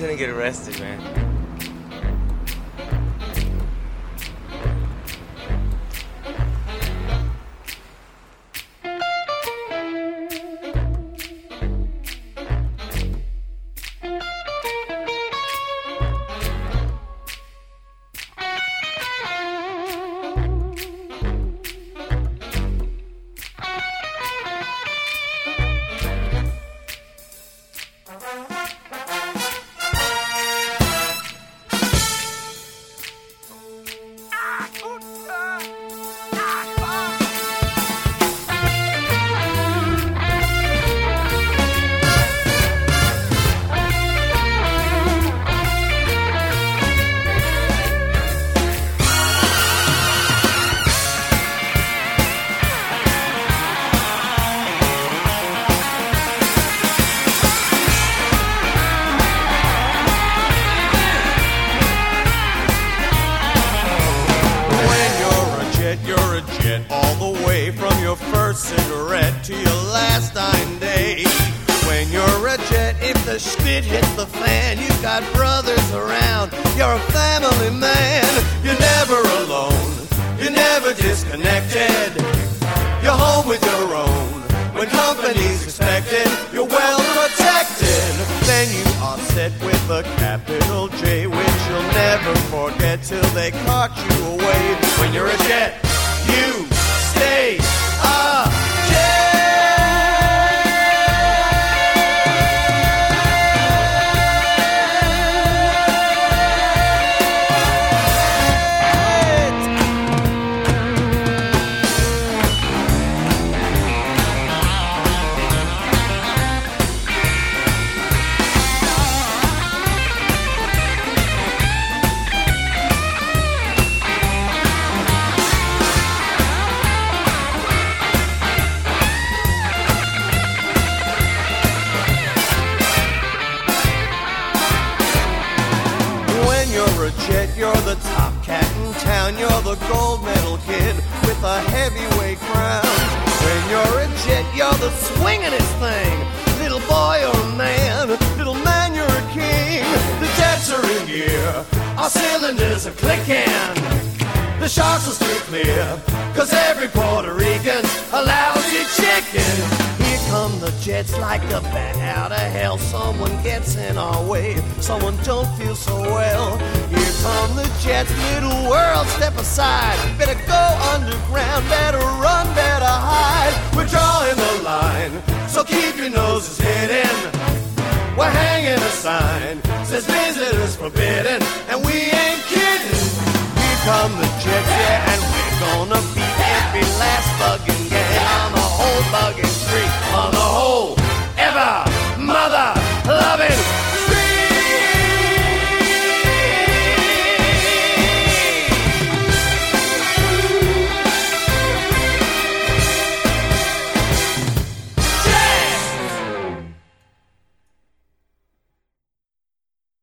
gonna get arrested, man. All the way from your first cigarette to your last dying day. When you're a jet, if the shit hits the fan, you got brothers around, you're a family man. You're never alone, you're never disconnected. You're home with your own, when company's expected, you're well protected. Then you are set with a capital J, which you'll never forget till they caught you away. When you're a jet, you stay a jet. You're the top cat in town, you're the gold medal kid with a heavyweight crown. When you're a jet, you're the swingin'est thing. Little boy or a man, little man, you're a king. The jets are in gear, our cylinders are clicking. The sharks will stay clear, cause every Puerto Rican's a lousy chicken. Here come the jets like a bat out of hell. Someone gets in our way, someone don't feel so well. Here come the jets, little world, step aside. Better go underground, better run, better hide. We're drawing the line, so keep your noses hidden. We're hanging a sign, says visitors forbidden, and we ain't kidding. Here come the jets, yeah, and we're gonna beat every last bugging gang on the whole bugging street, on the whole ever mother